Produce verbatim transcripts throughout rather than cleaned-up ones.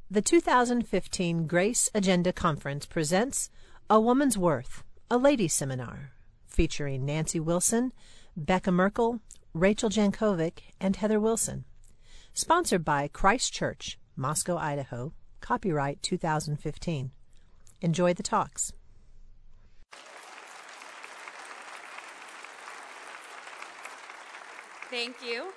The two thousand fifteen Grace Agenda Conference presents A Woman's Worth, a Ladies' Seminar, featuring Nancy Wilson, Becca Merkel, Rachel Jankovic, and Heather Wilson. Sponsored by Christ Church, Moscow, Idaho. Copyright two thousand fifteen. Enjoy the talks. Thank you.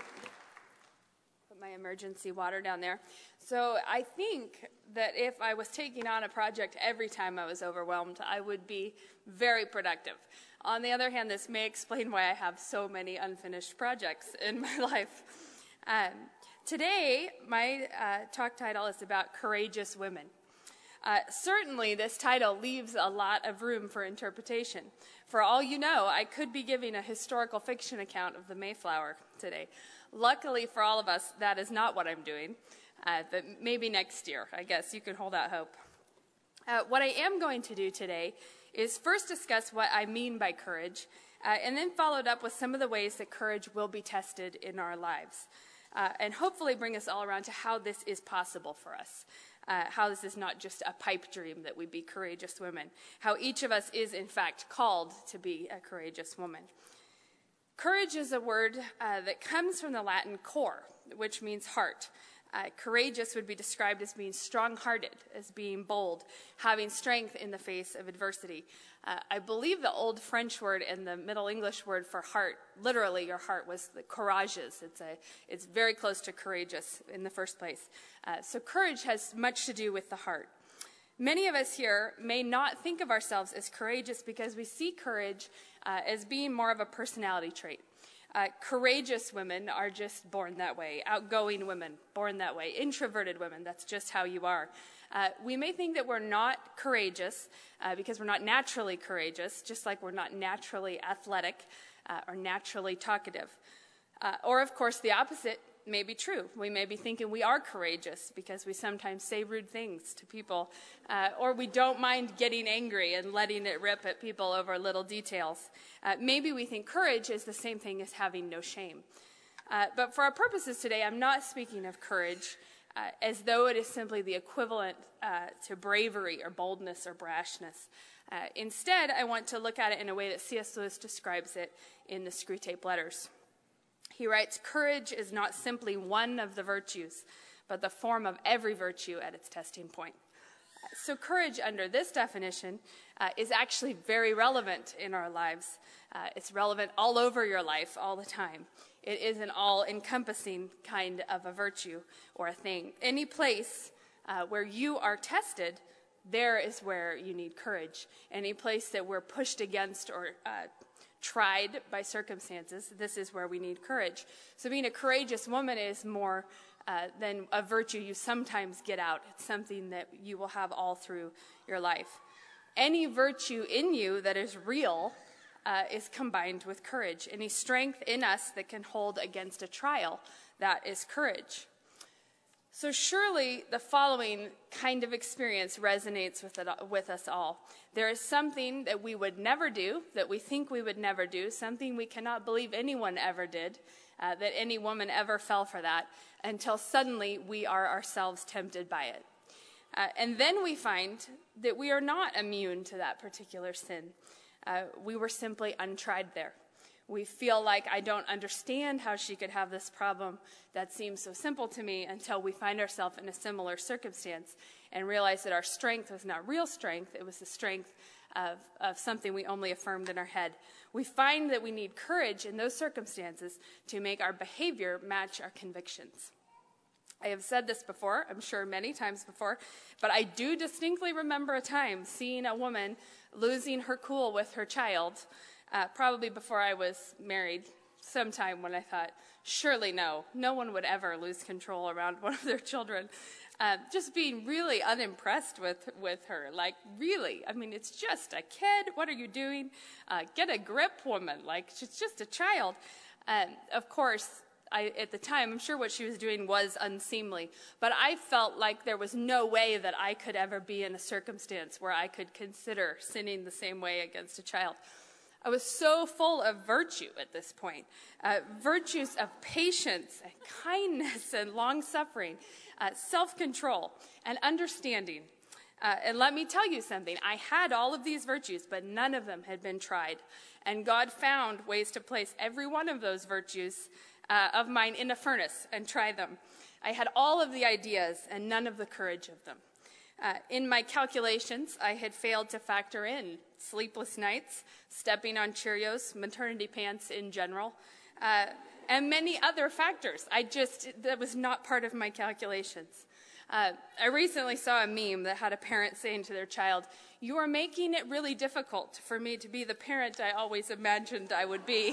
Put my emergency water down there. So I think that if I was taking on a project every time I was overwhelmed, I would be very productive. On the other hand, this may explain why I have so many unfinished projects in my life. Um, today, my uh, talk title is about courageous women. Uh, certainly, this title leaves a lot of room for interpretation. For all you know, I could be giving a historical fiction account of the Mayflower today. Luckily for all of us, that is not what I'm doing, uh, but maybe next year, I guess. You can hold out hope. Uh, what I am going to do today is first discuss what I mean by courage, uh, and then followed up with some of the ways that courage will be tested in our lives, uh, and hopefully bring us all around to how this is possible for us. Uh, how this is not just a pipe dream that we be courageous women, how each of us is, in fact, called to be a courageous woman. Courage is a word uh, that comes from the Latin cor, which means heart. Uh, courageous would be described as being strong-hearted, as being bold, having strength in the face of adversity. Uh, I believe the old French word and the Middle English word for heart, literally your heart, was the courageous. It's, a, it's very close to courageous in the first place. Uh, so courage has much to do with the heart. Many of us here may not think of ourselves as courageous because we see courage uh, as being more of a personality trait. Uh, courageous women are just born that way. Outgoing women, born that way. Introverted women, that's just how you are. Uh, we may think that we're not courageous uh, because we're not naturally courageous, just like we're not naturally athletic uh, or naturally talkative. Uh, or, of course, the opposite may be true. We may be thinking we are courageous because we sometimes say rude things to people, uh, or we don't mind getting angry and letting it rip at people over little details. Uh, maybe we think courage is the same thing as having no shame. Uh, but for our purposes today, I'm not speaking of courage uh, as though it is simply the equivalent uh, to bravery or boldness or brashness. Uh, instead, I want to look at it in a way that C S Lewis describes it in the Screwtape Letters. He writes, "Courage is not simply one of the virtues, but the form of every virtue at its testing point." So courage, under this definition, uh, is actually very relevant in our lives. Uh, it's relevant all over your life, all the time. It is an all-encompassing kind of a virtue or a thing. Any place uh, where you are tested, there is where you need courage. Any place that we're pushed against or uh, tried by circumstances, this is where we need courage. So being a courageous woman is more uh, than a virtue you sometimes get out. It's something that you will have all through your life. Any virtue in you that is real uh, is combined with courage. Any strength in us that can hold against a trial, that is courage. So surely the following kind of experience resonates with, it, with us all. There is something that we would never do, that we think we would never do, something we cannot believe anyone ever did, uh, that any woman ever fell for that, until suddenly we are ourselves tempted by it. Uh, and then we find that we are not immune to that particular sin. Uh, we were simply untried there. We feel like I don't understand how she could have this problem that seems so simple to me until we find ourselves in a similar circumstance and realize that our strength was not real strength. It was the strength of, of something we only affirmed in our head. We find that we need courage in those circumstances to make our behavior match our convictions. I have said this before, I'm sure many times before, but I do distinctly remember a time seeing a woman losing her cool with her child, Uh, probably before I was married, sometime when I thought, surely no, no one would ever lose control around one of their children. Uh, just being really unimpressed with, with her. Like, really? I mean, it's just a kid. What are you doing? Uh, get a grip, woman. Like, she's just a child. Um, of course, I, at the time, I'm sure what she was doing was unseemly, but I felt like there was no way that I could ever be in a circumstance where I could consider sinning the same way against a child. I was so full of virtue at this point, uh, virtues of patience and kindness and long-suffering, uh, self-control and understanding. Uh, and let me tell you something. I had all of these virtues, but none of them had been tried. And God found ways to place every one of those virtues uh, of mine in a furnace and try them. I had all of the ideas and none of the courage of them. Uh, in my calculations, I had failed to factor in sleepless nights, stepping on Cheerios, maternity pants in general, uh, and many other factors. I just, that was not part of my calculations. Uh, I recently saw a meme that had a parent saying to their child, "You are making it really difficult for me to be the parent I always imagined I would be."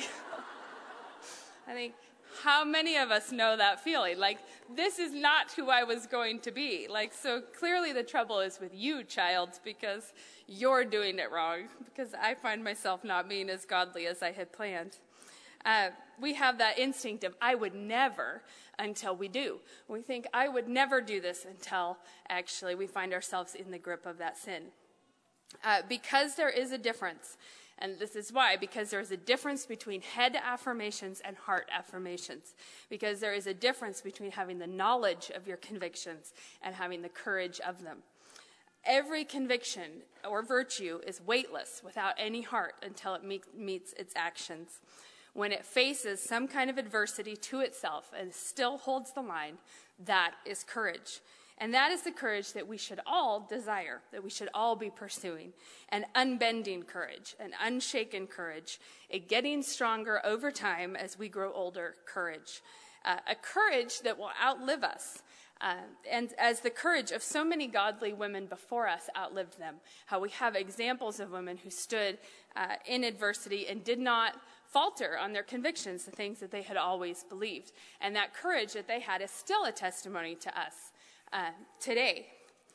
I think, how many of us know that feeling? Like, this is not who I was going to be. Like, so clearly the trouble is with you, child, because you're doing it wrong, because I find myself not being as godly as I had planned. Uh, we have that instinct of, I would never, until we do. We think, I would never do this until, actually, we find ourselves in the grip of that sin. Uh, because there is a difference, and this is why, because there is a difference between head affirmations and heart affirmations. Because there is a difference between having the knowledge of your convictions and having the courage of them. Every conviction or virtue is weightless without any heart until it meet, meets its actions. When it faces some kind of adversity to itself and still holds the line, that is courage. And that is the courage that we should all desire, that we should all be pursuing. An unbending courage, an unshaken courage, a getting stronger over time as we grow older courage. Uh, a courage that will outlive us. Uh, and as the courage of so many godly women before us outlived them, how we have examples of women who stood uh, in adversity and did not falter on their convictions, the things that they had always believed. And that courage that they had is still a testimony to us uh, today.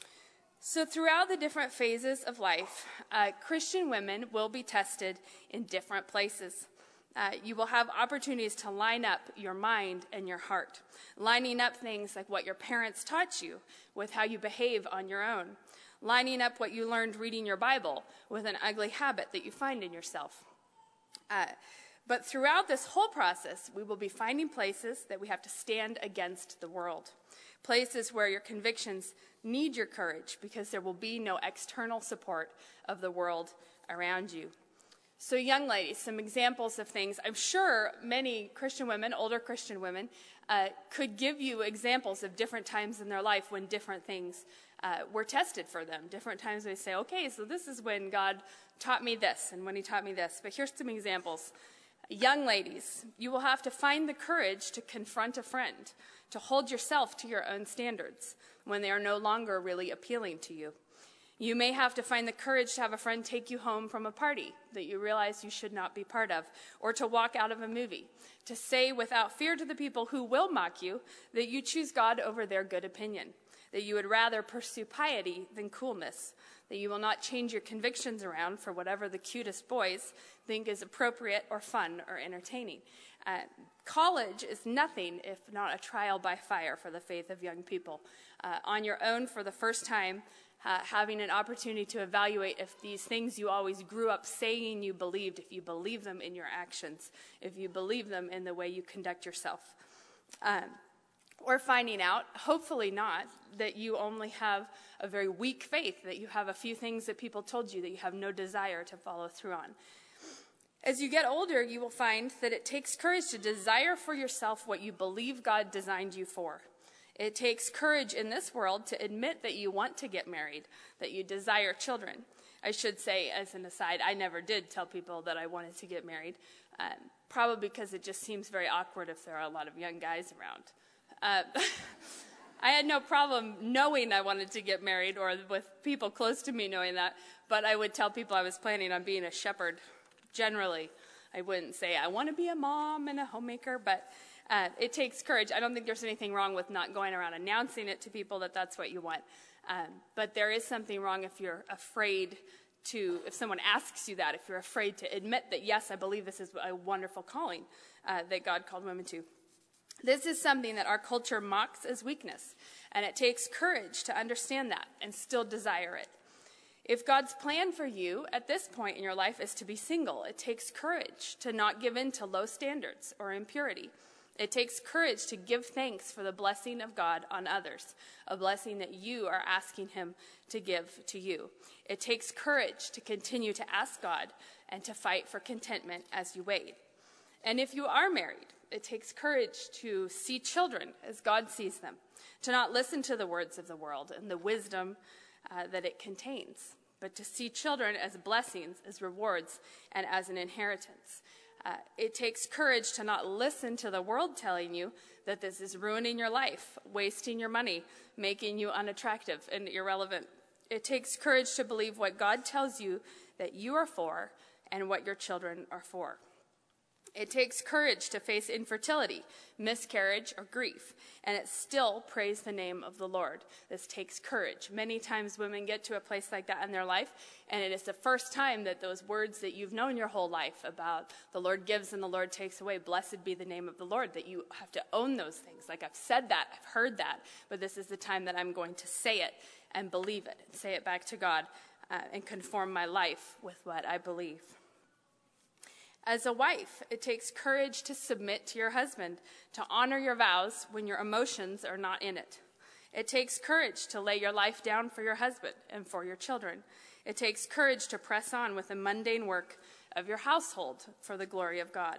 So throughout the different phases of life, uh, Christian women will be tested in different places. Uh, you will have opportunities to line up your mind and your heart, lining up things like what your parents taught you with how you behave on your own, lining up what you learned reading your Bible with an ugly habit that you find in yourself. Uh, but throughout this whole process, we will be finding places that we have to stand against the world, places where your convictions need your courage because there will be no external support of the world around you. So young ladies, some examples of things. I'm sure many Christian women, older Christian women, uh, could give you examples of different times in their life when different things uh, were tested for them. Different times they say, okay, so this is when God taught me this and when he taught me this. But here's some examples. Young ladies, you will have to find the courage to confront a friend, to hold yourself to your own standards when they are no longer really appealing to you. You may have to find the courage to have a friend take you home from a party that you realize you should not be part of, or to walk out of a movie, to say without fear to the people who will mock you that you choose God over their good opinion, that you would rather pursue piety than coolness, that you will not change your convictions around for whatever the cutest boys think is appropriate or fun or entertaining. Uh, college is nothing if not a trial by fire for the faith of young people. Uh, on your own for the first time, Uh, having an opportunity to evaluate if these things you always grew up saying you believed, if you believe them in your actions, if you believe them in the way you conduct yourself. Um, or finding out, hopefully not, that you only have a very weak faith, that you have a few things that people told you that you have no desire to follow through on. As you get older, you will find that it takes courage to desire for yourself what you believe God designed you for. It takes courage in this world to admit that you want to get married, that you desire children. I should say, as an aside, I never did tell people that I wanted to get married, um, probably because it just seems very awkward if there are a lot of young guys around. Uh, I had no problem knowing I wanted to get married or with people close to me knowing that, but I would tell people I was planning on being a shepherd. Generally, I wouldn't say I want to be a mom and a homemaker, but Uh, it takes courage. I don't think there's anything wrong with not going around announcing it to people that that's what you want. Um, but there is something wrong if you're afraid to, if someone asks you that, if you're afraid to admit that, yes, I believe this is a wonderful calling uh, that God called women to. This is something that our culture mocks as weakness, and it takes courage to understand that and still desire it. If God's plan for you at this point in your life is to be single, it takes courage to not give in to low standards or impurity. It takes courage to give thanks for the blessing of God on others, a blessing that you are asking him to give to you. It takes courage to continue to ask God and to fight for contentment as you wait. And if you are married, it takes courage to see children as God sees them, to not listen to the words of the world and the wisdom uh, that it contains, but to see children as blessings, as rewards, and as an inheritance. Uh, it takes courage to not listen to the world telling you that this is ruining your life, wasting your money, making you unattractive and irrelevant. It takes courage to believe what God tells you that you are for and what your children are for. It takes courage to face infertility, miscarriage, or grief, and it still praise the name of the Lord. This takes courage. Many times women get to a place like that in their life, and it is the first time that those words that you've known your whole life about the Lord gives and the Lord takes away, blessed be the name of the Lord, that you have to own those things. Like, I've said that, I've heard that, but this is the time that I'm going to say it and believe it, and say it back to God, uh, and conform my life with what I believe. As a wife, it takes courage to submit to your husband, to honor your vows when your emotions are not in it. It takes courage to lay your life down for your husband and for your children. It takes courage to press on with the mundane work of your household for the glory of God.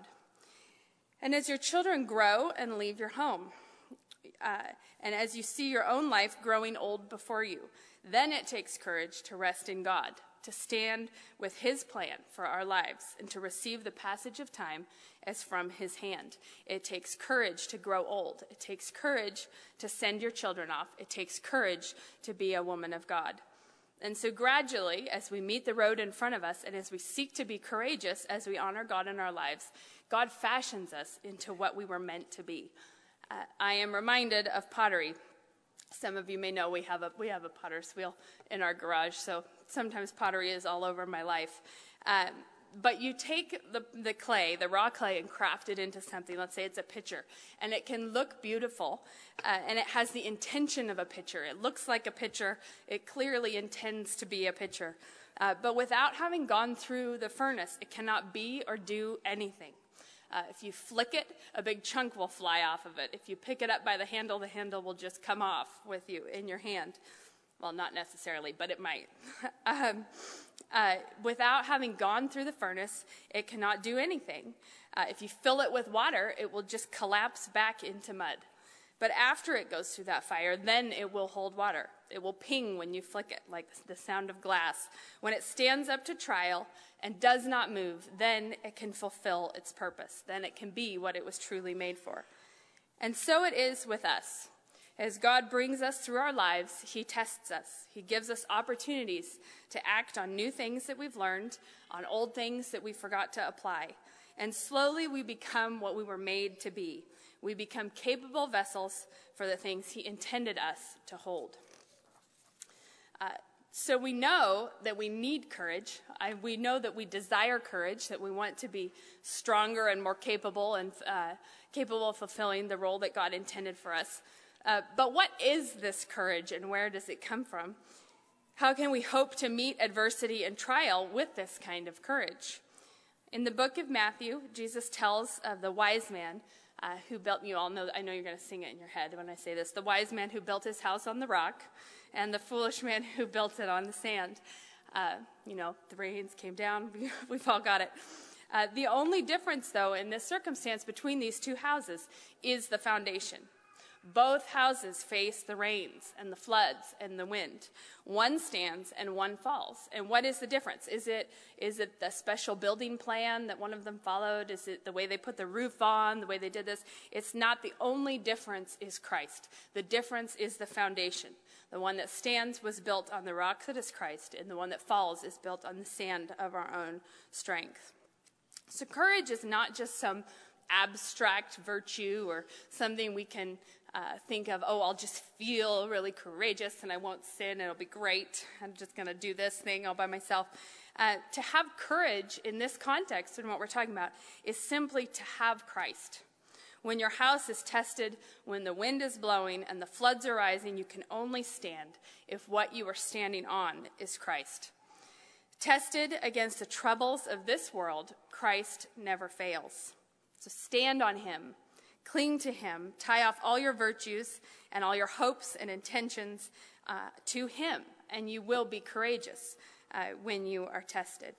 And as your children grow and leave your home, uh, and as you see your own life growing old before you, then it takes courage to rest in God, to stand with his plan for our lives, and to receive the passage of time as from his hand. It takes courage to grow old. It takes courage to send your children off. It takes courage to be a woman of God. And so gradually, as we meet the road in front of us, and as we seek to be courageous as we honor God in our lives, God fashions us into what we were meant to be. Uh, I am reminded of pottery. Some of you may know we have a we have a potter's wheel in our garage, so sometimes pottery is all over my life. Um, but you take the, the clay, the raw clay, and craft it into something. Let's say it's a pitcher, and it can look beautiful, uh, and it has the intention of a pitcher. It looks like a pitcher. It clearly intends to be a pitcher. Uh, but without having gone through the furnace, it cannot be or do anything. Uh, if you flick it, a big chunk will fly off of it. If you pick it up by the handle, the handle will just come off with you in your hand. Well, not necessarily, but it might. um, uh, without having gone through the furnace, it cannot do anything. Uh, if you fill it with water, it will just collapse back into mud. But after it goes through that fire, then it will hold water. It will ping when you flick it, like the sound of glass. When it stands up to trial and does not move, then it can fulfill its purpose. Then it can be what it was truly made for. And so it is with us. As God brings us through our lives, he tests us. He gives us opportunities to act on new things that we've learned, on old things that we forgot to apply. And slowly we become what we were made to be. We become capable vessels for the things he intended us to hold. Uh, so we know that we need courage. I, we know that we desire courage, that we want to be stronger and more capable and uh, capable of fulfilling the role that God intended for us. Uh, but what is this courage, and where does it come from? How can we hope to meet adversity and trial with this kind of courage? In the book of Matthew, Jesus tells of the wise man uh, who built, you all know, I know you're going to sing it in your head when I say this, the wise man who built his house on the rock, and the foolish man who built it on the sand. Uh, you know, the rains came down, we've all got it. Uh, the only difference, though, in this circumstance between these two houses is the foundation. Both houses face the rains and the floods and the wind. One stands and one falls. And what is the difference? Is it is it the special building plan that one of them followed? Is it the way they put the roof on, the way they did this? It's not. The only difference is Christ. The difference is the foundation. The one that stands was built on the rock that is Christ, and the one that falls is built on the sand of our own strength. So courage is not just some abstract virtue or something we can uh, think of, oh, I'll just feel really courageous and I won't sin, it'll be great. I'm just going to do this thing all by myself. Uh, to have courage in this context and what we're talking about is simply to have Christ. When your house is tested, when the wind is blowing and the floods are rising, you can only stand if what you are standing on is Christ. Tested against the troubles of this world, Christ never fails. So stand on him, cling to him, tie off all your virtues and all your hopes and intentions uh, to him, and you will be courageous uh, when you are tested.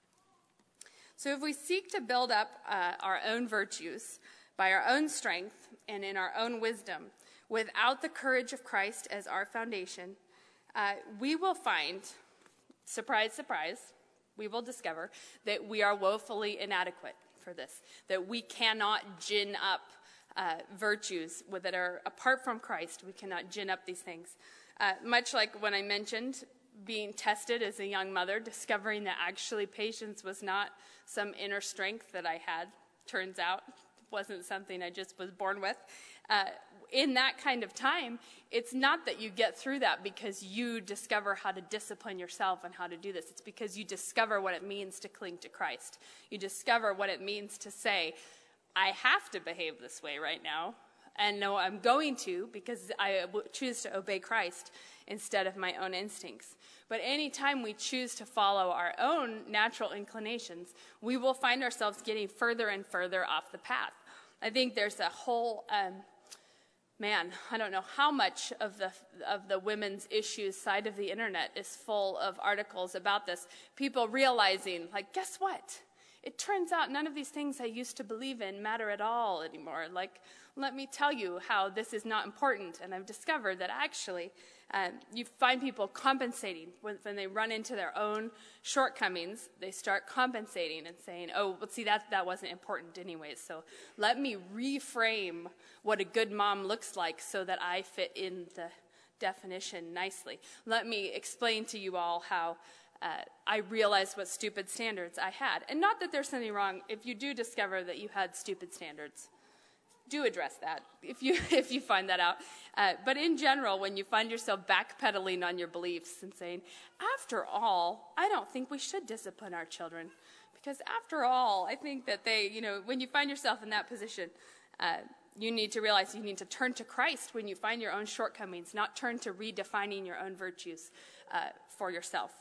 So if we seek to build up uh, our own virtues by our own strength and in our own wisdom, without the courage of Christ as our foundation, uh, we will find, surprise, surprise, we will discover that we are woefully inadequate for this, that we cannot gin up uh, virtues that are apart from Christ. We cannot gin up these things. Uh, much like when I mentioned being tested as a young mother, discovering that actually patience was not some inner strength that I had. Turns out it wasn't something I just was born with. Uh, in that kind of time, it's not that you get through that because you discover how to discipline yourself and how to do this. It's because you discover what it means to cling to Christ. You discover what it means to say, I have to behave this way right now. And no, I'm going to because I choose to obey Christ instead of my own instincts. But anytime we choose to follow our own natural inclinations, we will find ourselves getting further and further off the path. I think there's a whole, um, man, I don't know how much of the of the women's issues side of the internet is full of articles about this. People realizing, like, guess what? It turns out none of these things I used to believe in matter at all anymore. Like, let me tell you how this is not important. And I've discovered that actually um, you find people compensating. When, when they run into their own shortcomings, they start compensating and saying, oh, well, see, that, that wasn't important anyways. So let me reframe what a good mom looks like so that I fit in the definition nicely. Let me explain to you all how Uh, I realized what stupid standards I had. And not that there's something wrong if you do discover that you had stupid standards. Do address that if you if you find that out. Uh, but in general, when you find yourself backpedaling on your beliefs and saying, after all, I don't think we should discipline our children. Because after all, I think that they, you know, when you find yourself in that position, uh, you need to realize you need to turn to Christ when you find your own shortcomings, not turn to redefining your own virtues uh, for yourself.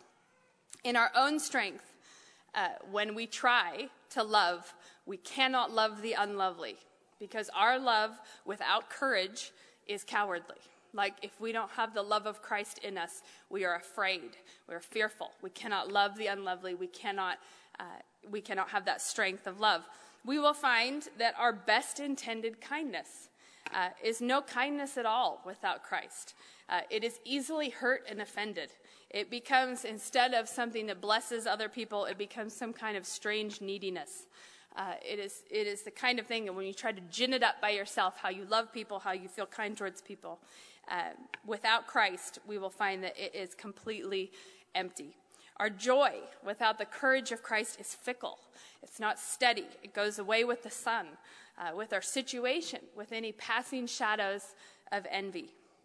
In our own strength, uh, when we try to love, we cannot love the unlovely because our love without courage is cowardly. Like if we don't have the love of Christ in us, we are afraid, we're fearful. We cannot love the unlovely. We cannot, uh, we cannot have that strength of love. We will find that our best intended kindness uh, is no kindness at all without Christ. Uh, it is easily hurt and offended. It becomes, instead of something that blesses other people, it becomes some kind of strange neediness. Uh, it is it is the kind of thing that when you try to gin it up by yourself, how you love people, how you feel kind towards people, uh, without Christ, we will find that it is completely empty. Our joy without the courage of Christ is fickle. It's not steady. It goes away with the sun, uh, with our situation, with any passing shadows of envy.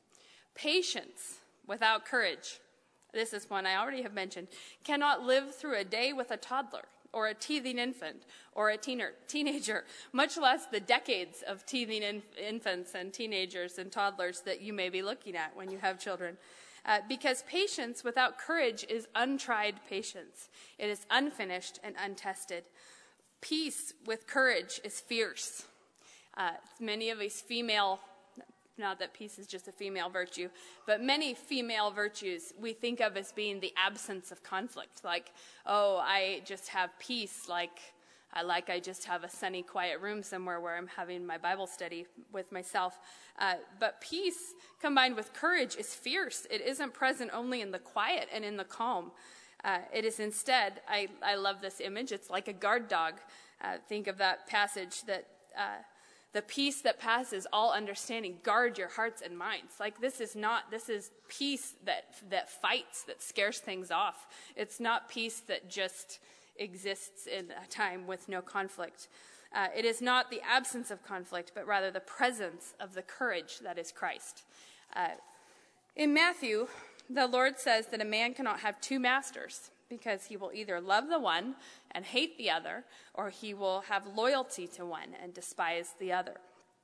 Patience without courage, this is one I already have mentioned, cannot live through a day with a toddler or a teething infant or a teener, teenager, much less the decades of teething inf- infants and teenagers and toddlers that you may be looking at when you have children. Uh, because patience without courage is untried patience. It is unfinished and untested. Peace with courage is fierce. Uh, many of these female Not that peace is just a female virtue, but many female virtues we think of as being the absence of conflict. Like, oh, I just have peace, like I like I just have a sunny, quiet room somewhere where I'm having my Bible study with myself. Uh, but peace combined with courage is fierce. It isn't present only in the quiet and in the calm. Uh, it is instead, I, I love this image, it's like a guard dog. Uh, think of that passage that... Uh, The peace that passes all understanding, guard your hearts and minds. Like this is not, this is peace that that fights, that scares things off. It's not peace that just exists in a time with no conflict. Uh, it is not the absence of conflict, but rather the presence of the courage that is Christ. Uh, in Matthew, the Lord says that a man cannot have two masters, because he will either love the one and hate the other, or he will have loyalty to one and despise the other.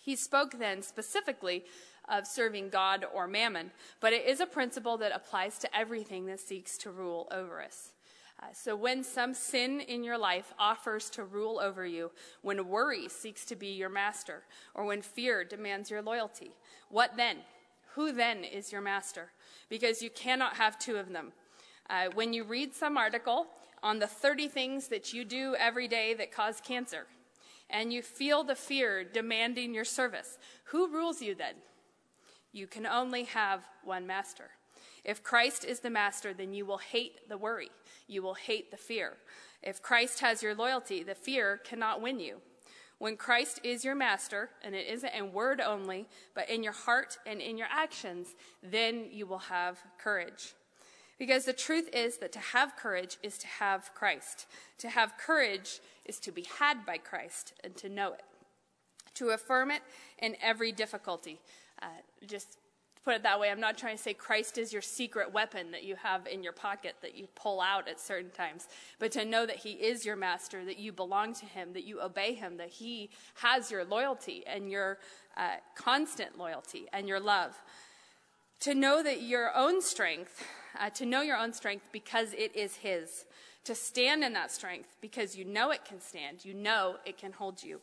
He spoke then specifically of serving God or mammon, but it is a principle that applies to everything that seeks to rule over us. Uh, so when some sin in your life offers to rule over you, when worry seeks to be your master, or when fear demands your loyalty, what then? Who then is your master? Because you cannot have two of them. Uh, when you read some article on the thirty things that you do every day that cause cancer, and you feel the fear demanding your service, who rules you then? You can only have one master. If Christ is the master, then you will hate the worry. You will hate the fear. If Christ has your loyalty, the fear cannot win you. When Christ is your master, and it isn't in word only, but in your heart and in your actions, then you will have courage. Because the truth is that to have courage is to have Christ. To have courage is to be had by Christ and to know it. To affirm it in every difficulty. Uh, just put it that way, I'm not trying to say Christ is your secret weapon that you have in your pocket that you pull out at certain times, but to know that he is your master, that you belong to him, that you obey him, that he has your loyalty and your uh, constant loyalty and your love. To know that your own strength, uh, to know your own strength because it is his. To stand in that strength because you know it can stand, you know it can hold you.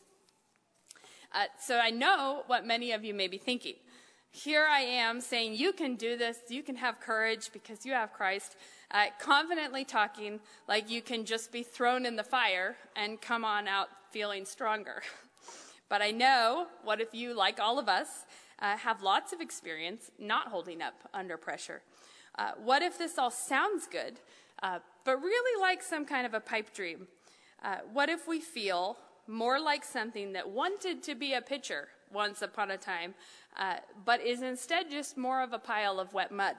Uh, so I know what many of you may be thinking. Here I am saying you can do this, you can have courage because you have Christ, uh, confidently talking like you can just be thrown in the fire and come on out feeling stronger. But I know, what if you, like all of us, uh, have lots of experience not holding up under pressure? Uh, what if this all sounds good, uh, but really like some kind of a pipe dream? Uh, what if we feel more like something that wanted to be a pitcher once upon a time, uh, but is instead just more of a pile of wet mud?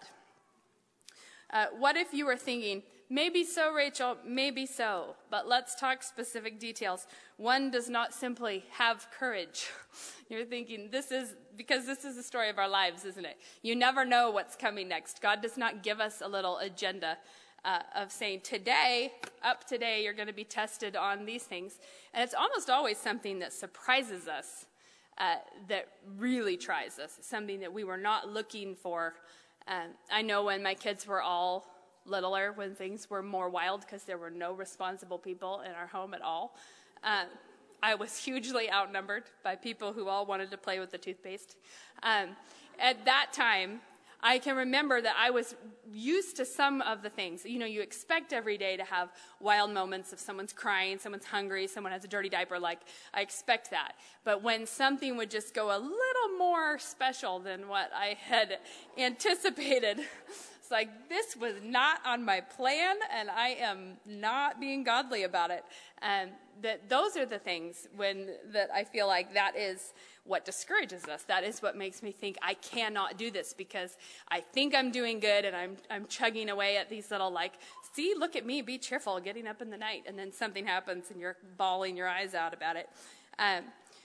Uh, what if you were thinking, maybe so, Rachel, maybe so, but let's talk specific details. One does not simply have courage. You're thinking, this is, because this is the story of our lives, isn't it? You never know what's coming next. God does not give us a little agenda Uh, of saying today, up today, you're going to be tested on these things. And it's almost always something that surprises us, uh, that really tries us, something that we were not looking for. Um, I know when my kids were all littler, when things were more wild because there were no responsible people in our home at all, uh, I was hugely outnumbered by people who all wanted to play with the toothpaste. Um, at that time, I can remember that I was used to some of the things. You know, you expect every day to have wild moments of someone's crying, someone's hungry, someone has a dirty diaper. Like, I expect that. But when something would just go a little more special than what I had anticipated, it's like, this was not on my plan, and I am not being godly about it. And that those are the things when that I feel like that is what discourages us. That is what makes me think I cannot do this because I think I'm doing good and I'm I'm chugging away at these little like, see, look at me, be cheerful, getting up in the night, and then something happens and you're bawling your eyes out about it. Um,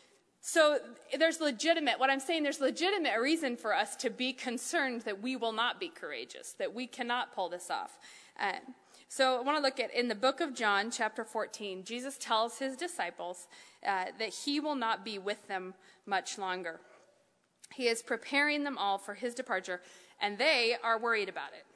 so there's legitimate, what I'm saying, there's legitimate reason for us to be concerned that we will not be courageous, that we cannot pull this off. Um, So I want to look at, in the book of John, chapter fourteen, Jesus tells his disciples uh, that he will not be with them much longer. He is preparing them all for his departure, and they are worried about it.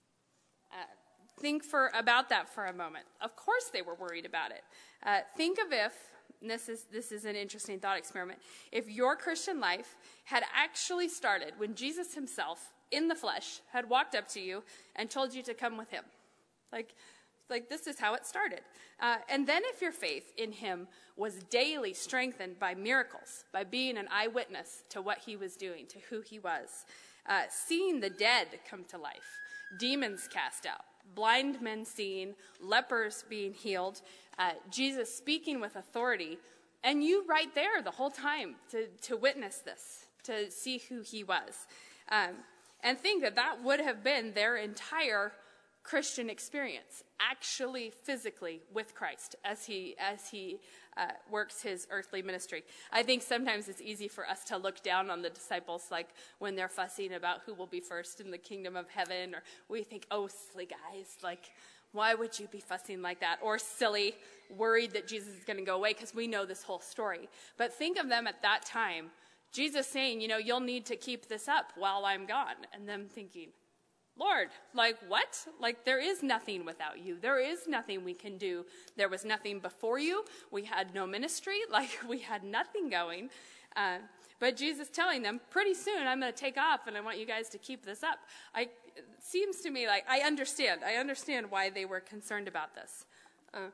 Uh, think for about that for a moment. Of course they were worried about it. Uh, think of if, and this is, this is an interesting thought experiment, if your Christian life had actually started when Jesus himself, in the flesh, had walked up to you and told you to come with him. Like, like this is how it started. Uh, and then if your faith in him was daily strengthened by miracles, by being an eyewitness to what he was doing, to who he was, uh, seeing the dead come to life, demons cast out, blind men seeing, lepers being healed, uh, Jesus speaking with authority, and you right there the whole time to, to witness this, to see who he was. Um, and think that that would have been their entire Christian experience, actually physically with Christ as he as he uh, works his earthly ministry. I think sometimes it's easy for us to look down on the disciples, like when they're fussing about who will be first in the kingdom of heaven, or we think, oh, silly guys, like, why would you be fussing like that? Or silly, worried that Jesus is going to go away, because we know this whole story. But think of them at that time Jesus saying, you know, you'll need to keep this up while I'm gone. And them thinking, Lord, like what? Like there is nothing without you. There is nothing we can do. There was nothing before you. We had no ministry. Like we had nothing going. Uh, but Jesus telling them, pretty soon I'm going to take off and I want you guys to keep this up. I, it seems to me like I understand. I understand why they were concerned about this. Uh,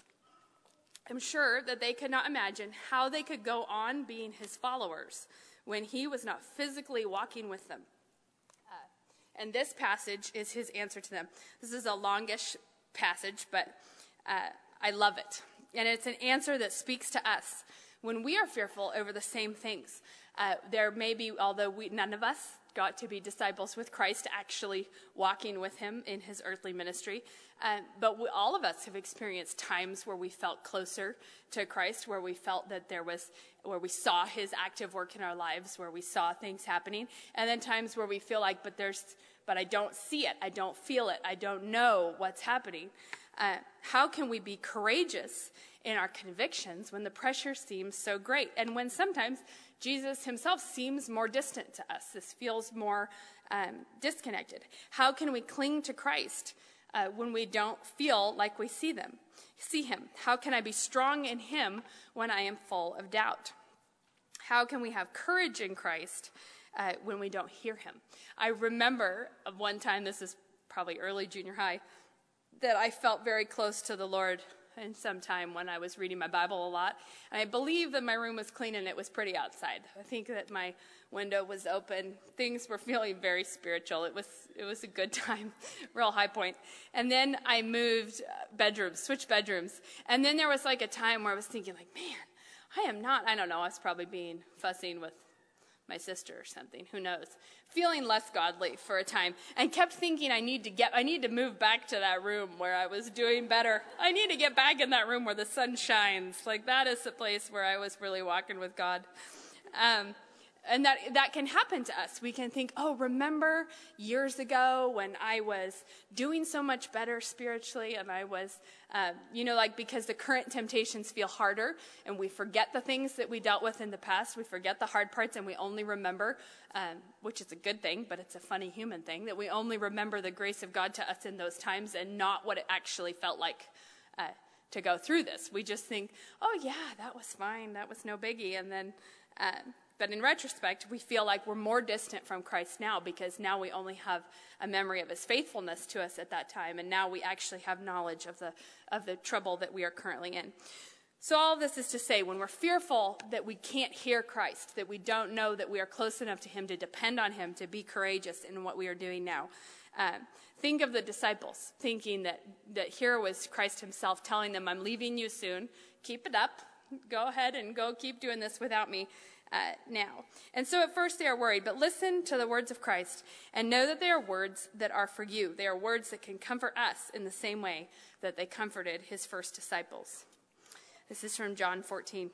I'm sure that they could not imagine how they could go on being his followers when he was not physically walking with them. And this passage is his answer to them. This is a longish passage, but uh, I love it. And it's an answer that speaks to us when we are fearful over the same things. Uh, there may be, although we, none of us got to be disciples with Christ, actually walking with him in his earthly ministry. Uh, but we, all of us have experienced times where we felt closer to Christ, where we felt that there was, where we saw his active work in our lives, where we saw things happening. And then times where we feel like, but there's, but I don't see it. I don't feel it. I don't know what's happening. Uh, how can we be courageous in our convictions when the pressure seems so great? And when sometimes Jesus himself seems more distant to us. This feels more um, disconnected. How can we cling to Christ uh, when we don't feel like we see them, see him? How can I be strong in him when I am full of doubt? How can we have courage in Christ uh, when we don't hear him? I remember of one time, this is probably early junior high, that I felt very close to the Lord in some time when I was reading my Bible a lot. And I believe that my room was clean and it was pretty outside. I think that my window was open. Things were feeling very spiritual. It was it was a good time, real high point. And then I moved bedrooms, switched bedrooms. And then there was like a time where I was thinking like, man, I am not, I don't know, I was probably being fussing with my sister or something, who knows, feeling less godly for a time, and kept thinking I need to get, I need to move back to that room where I was doing better. I need to get back in that room where the sun shines. Like that is the place where I was really walking with God. Um, and that that can happen to us. We can think, oh, remember years ago when I was doing so much better spiritually, and I was, uh, you know, like because the current temptations feel harder, and we forget the things that we dealt with in the past. We forget the hard parts, and we only remember, um, which is a good thing, but it's a funny human thing, that we only remember the grace of God to us in those times and not what it actually felt like uh, to go through this. We just think, oh, yeah, that was fine. That was no biggie. And then... Uh, But in retrospect, we feel like we're more distant from Christ now because now we only have a memory of his faithfulness to us at that time, and now we actually have knowledge of the of the trouble that we are currently in. So all of this is to say, when we're fearful that we can't hear Christ, that we don't know that we are close enough to him to depend on him, to be courageous in what we are doing now, uh, think of the disciples, thinking that, that here was Christ himself telling them, I'm leaving you soon, keep it up, go ahead and go keep doing this without me. Uh, now. And so at first they are worried, but listen to the words of Christ and know that they are words that are for you. They are words that can comfort us in the same way that they comforted his first disciples. This is from John fourteen.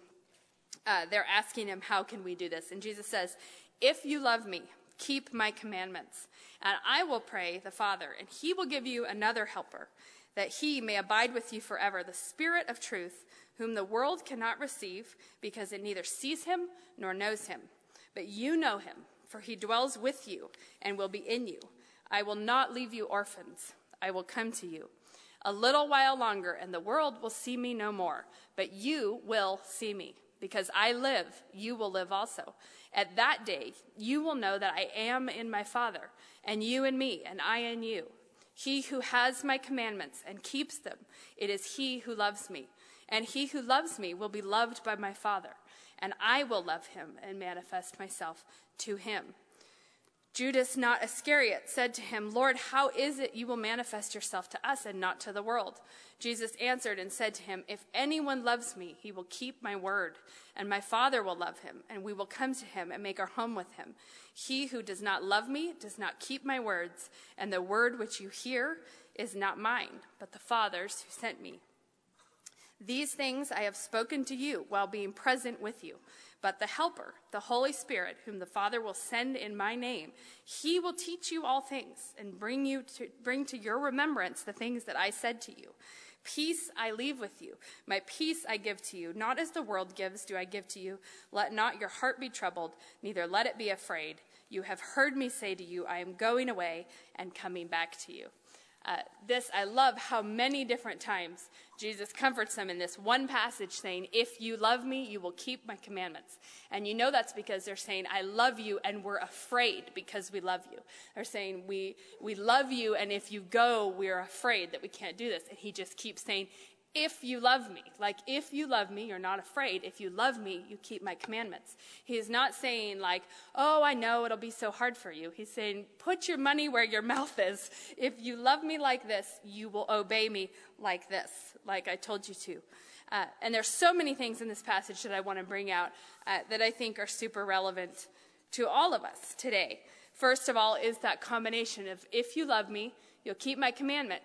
Uh, they're asking him, how can we do this? And Jesus says, if you love me, keep my commandments, and I will pray the Father, and he will give you another helper, that he may abide with you forever, the Spirit of truth, whom the world cannot receive, because it neither sees him nor knows him. But you know him, for he dwells with you and will be in you. I will not leave you orphans. I will come to you. A little while longer, and the world will see me no more. But you will see me. Because I live, you will live also. At that day, you will know that I am in my Father, and you in me, and I in you. He who has my commandments and keeps them, it is he who loves me. And he who loves me will be loved by my Father, and I will love him and manifest myself to him. Judas, not Iscariot, said to him, Lord, how is it you will manifest yourself to us and not to the world? Jesus answered and said to him, if anyone loves me, he will keep my word, and my Father will love him, and we will come to him and make our home with him. He who does not love me does not keep my words, and the word which you hear is not mine, but the Father's who sent me. These things I have spoken to you while being present with you. But the Helper, the Holy Spirit, whom the Father will send in my name, he will teach you all things and bring you to bring to your remembrance the things that I said to you. Peace I leave with you. My peace I give to you. Not as the world gives do I give to you. Let not your heart be troubled, neither let it be afraid. You have heard me say to you, I am going away and coming back to you. Uh, this, I love how many different times Jesus comforts them in this one passage saying, if you love me, you will keep my commandments. And you know that's because they're saying, I love you, and we're afraid because we love you. They're saying, we, we love you, and if you go, we're afraid that we can't do this. And he just keeps saying, if you love me, like if you love me, you're not afraid. If you love me, you keep my commandments. He is not saying like, oh, I know it'll be so hard for you. He's saying, put your money where your mouth is. If you love me like this, you will obey me like this, like I told you to. Uh, and there's so many things in this passage that I want to bring out uh, that I think are super relevant to all of us today. First of all is that combination of if you love me, you'll keep my commandment.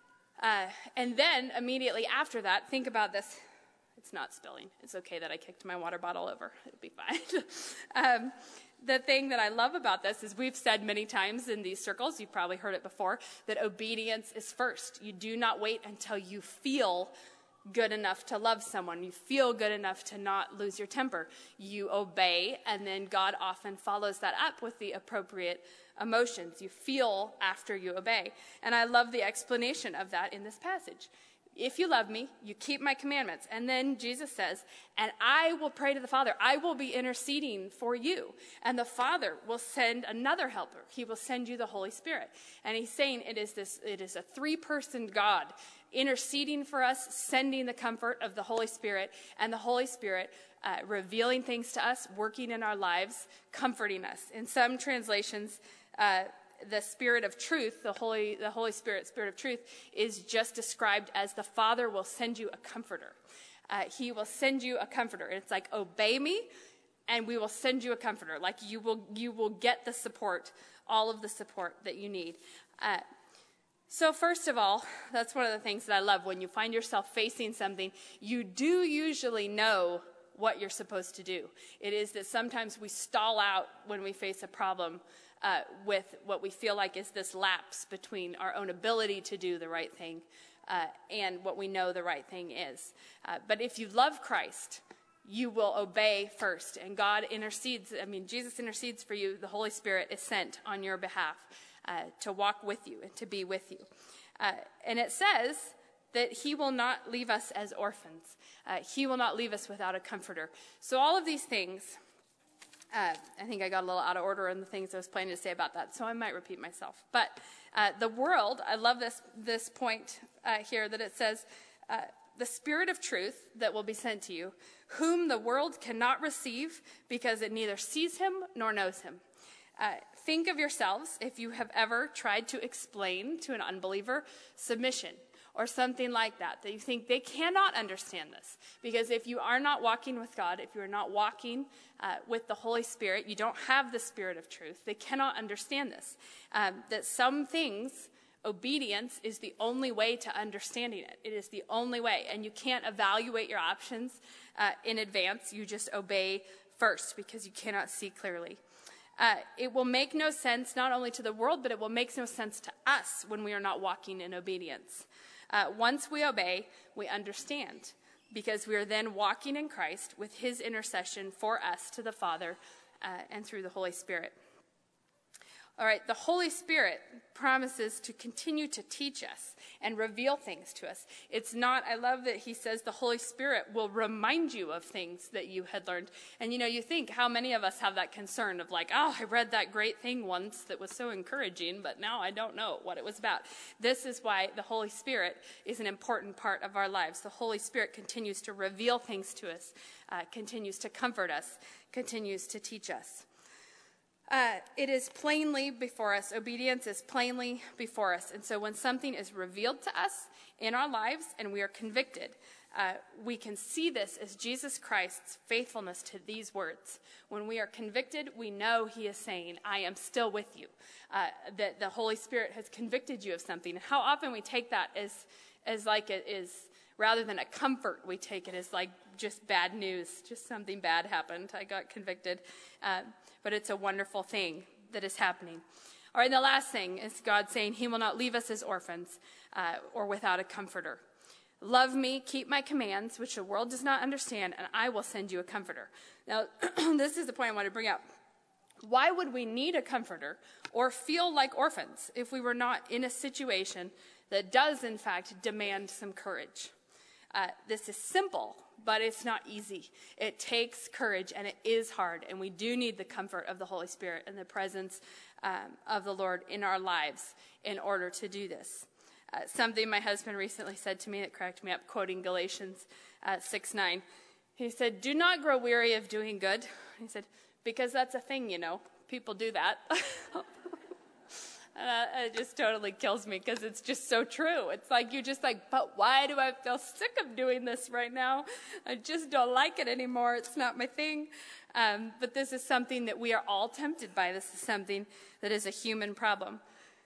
Uh, and then immediately after that, think about this. It's not spilling. It's okay that I kicked my water bottle over. It'll be fine. um, the thing that I love about this is we've said many times in these circles, you've probably heard it before, that obedience is first. You do not wait until you feel good enough to love someone. You feel good enough to not lose your temper. You obey, and then God often follows that up with the appropriate emotions. You feel after you obey. And I love the explanation of that in this passage. If you love me, you keep my commandments. And then Jesus says, and I will pray to the Father. I will be interceding for you. And the Father will send another helper. He will send you the Holy Spirit. And he's saying it is this, it is a three-person God interceding for us, sending the comfort of the Holy Spirit, and the Holy Spirit uh, revealing things to us, working in our lives, comforting us. In some translations, uh, the Spirit of truth, the Holy, the Holy Spirit, Spirit of truth, is just described as the Father will send you a comforter. Uh, he will send you a comforter. It's like, obey me, and we will send you a comforter. Like you will, you will get the support, all of the support that you need. Uh, So first of all, that's one of the things that I love. When you find yourself facing something, you do usually know what you're supposed to do. It is that sometimes we stall out when we face a problem uh, with what we feel like is this lapse between our own ability to do the right thing uh, and what we know the right thing is. Uh, but if you love Christ, you will obey first. And God intercedes. I mean, Jesus intercedes for you. The Holy Spirit is sent on your behalf uh, to walk with you and to be with you. Uh, and it says that he will not leave us as orphans. Uh, he will not leave us without a comforter. So all of these things, uh, I think I got a little out of order in the things I was planning to say about that, so I might repeat myself. But uh, the world, I love this, this point uh, here that it says, uh, the Spirit of truth that will be sent to you, whom the world cannot receive because it neither sees him nor knows him. Uh, think of yourselves if you have ever tried to explain to an unbeliever submission or something like that, that you think they cannot understand this. Because if you are not walking with God, if you are not walking uh, with the Holy Spirit, you don't have the Spirit of truth, they cannot understand this. Um, that some things, obedience is the only way to understanding it. It is the only way. And you can't evaluate your options uh, in advance. You just obey first because you cannot see clearly. Uh, it will make no sense not only to the world, but it will make no sense to us when we are not walking in obedience. Uh, once we obey, we understand, because we are then walking in Christ with his intercession for us to the Father uh, and through the Holy Spirit. All right, the Holy Spirit promises to continue to teach us and reveal things to us. It's not, I love that he says the Holy Spirit will remind you of things that you had learned. And you know, you think how many of us have that concern of like, oh, I read that great thing once that was so encouraging, but now I don't know what it was about. This is why the Holy Spirit is an important part of our lives. The Holy Spirit continues to reveal things to us, uh, continues to comfort us, continues to teach us. Uh, it is plainly before us. Obedience is plainly before us. And so when something is revealed to us in our lives and we are convicted, uh, we can see this as Jesus Christ's faithfulness to these words. When we are convicted, we know he is saying, I am still with you. Uh, that the Holy Spirit has convicted you of something. How often we take that as, as like it is, rather than a comfort, we take it as like just bad news. Just something bad happened. I got convicted. Uh, but it's a wonderful thing that is happening. All right, and the last thing is God saying he will not leave us as orphans uh, or without a comforter. Love me, keep my commands, which the world does not understand, and I will send you a comforter. Now, this is the point I want to bring up. Why would we need a comforter or feel like orphans if we were not in a situation that does, in fact, demand some courage? Uh, this is simple, but it's not easy. It takes courage, and it is hard, and we do need the comfort of the Holy Spirit and the presence um, of the Lord in our lives in order to do this. Uh, something my husband recently said to me that cracked me up, quoting Galatians uh, six nine. He said, "Do not grow weary of doing good." He said, "Because that's a thing, you know. People do that." And uh, it just totally kills me because it's just so true. It's like you're just like, but why do I feel sick of doing this right now? I just don't like it anymore. It's not my thing. Um, but this is something that we are all tempted by. This is something that is a human problem.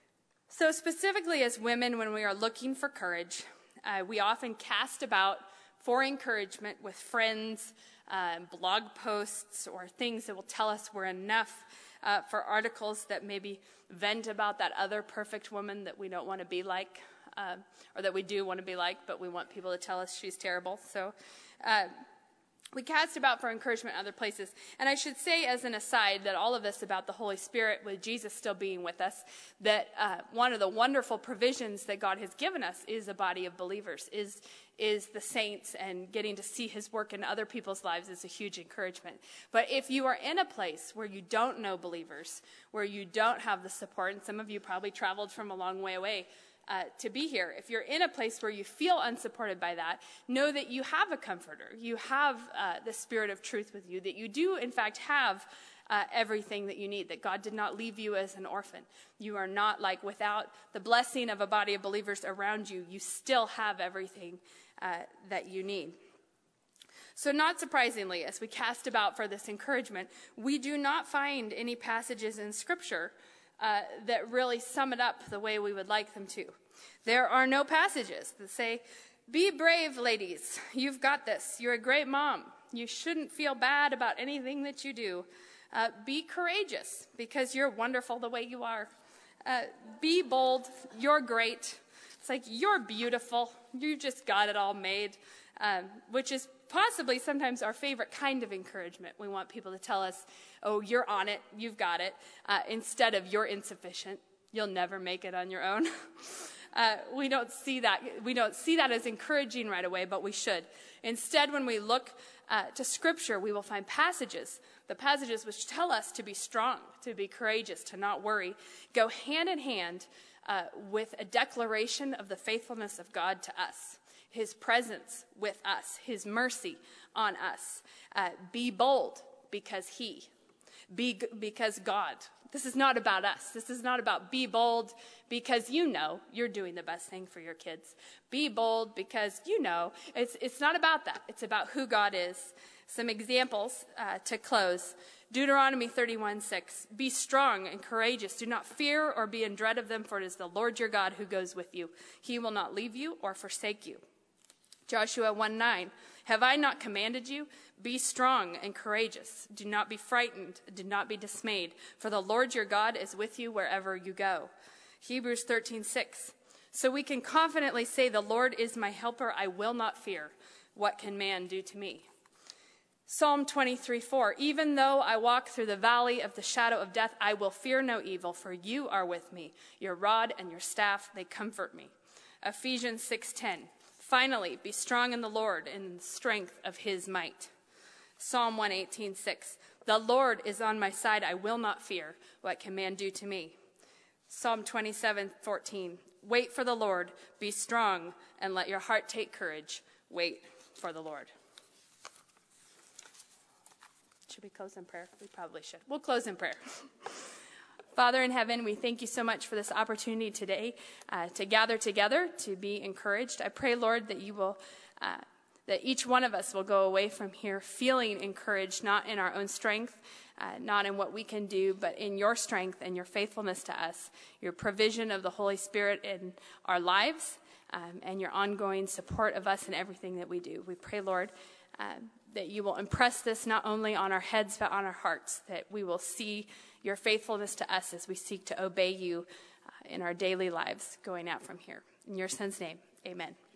So specifically as women, when we are looking for courage, uh, we often cast about for encouragement with friends, uh, blog posts, or things that will tell us we're enough, uh, for articles that maybe vent about that other perfect woman that we don't want to be like, uh, or that we do want to be like, but we want people to tell us she's terrible. So uh, we cast about for encouragement in other places. And I should say as an aside that all of this about the Holy Spirit, with Jesus still being with us, that uh, one of the wonderful provisions that God has given us is a body of believers, is is the saints, and getting to see his work in other people's lives is a huge encouragement. But if you are in a place where you don't know believers, where you don't have the support, and some of you probably traveled from a long way away uh, to be here, if you're in a place where you feel unsupported by that, know that you have a comforter. You have uh, the Spirit of truth with you, that you do, in fact, have Uh, everything that you need, that God did not leave you as an orphan. You are not like without the blessing of a body of believers around you, you still have everything uh, that you need. So not surprisingly, as we cast about for this encouragement, we do not find any passages in Scripture uh, that really sum it up the way we would like them to. There are no passages that say, "Be brave, ladies. You've got this. You're a great mom. You shouldn't feel bad about anything that you do. Uh, be courageous because you're wonderful the way you are. Uh, be bold. You're great." It's like, you're beautiful. You just got it all made, um, which is possibly sometimes our favorite kind of encouragement. We want people to tell us, "Oh, you're on it. You've got it," uh, instead of "You're insufficient. You'll never make it on your own." Uh, we don't see that. We don't see that as encouraging right away, but we should. Instead, when we look uh, to Scripture, we will find passages, the passages which tell us to be strong, to be courageous, to not worry, go hand in hand uh, with a declaration of the faithfulness of God to us, his presence with us, his mercy on us. Uh, be bold because he, be because God. This is not about us. This is not about be bold because you know you're doing the best thing for your kids. Be bold because you know. It's, it's not about that. It's about who God is. Some examples uh, to close. Deuteronomy thirty-one six. Be strong and courageous. Do not fear or be in dread of them, for it is the Lord your God who goes with you. He will not leave you or forsake you. Joshua one nine. Have I not commanded you? Be strong and courageous. Do not be frightened. Do not be dismayed. For the Lord your God is with you wherever you go. Hebrews thirteen six. So we can confidently say, the Lord is my helper. I will not fear. What can man do to me? Psalm twenty-three four. Even though I walk through the valley of the shadow of death, I will fear no evil, for you are with me. Your rod and your staff, they comfort me. Ephesians six ten. Finally, be strong in the Lord and in the strength of his might. Psalm one eighteen six. The Lord is on my side. I will not fear. What can man do to me? Psalm twenty-seven fourteen. Wait for the Lord. Be strong and let your heart take courage. Wait for the Lord. Should we close in prayer? We probably should. We'll close in prayer. Father in heaven, we thank you so much for this opportunity today uh, to gather together, to be encouraged. I pray, Lord, that you will, uh, that each one of us will go away from here feeling encouraged, not in our own strength, uh, not in what we can do, but in your strength and your faithfulness to us, your provision of the Holy Spirit in our lives, um, and your ongoing support of us in everything that we do. We pray, Lord, uh, that you will impress this not only on our heads, but on our hearts, that we will see your faithfulness to us as we seek to obey you uh, in our daily lives going out from here. In your Son's name, amen.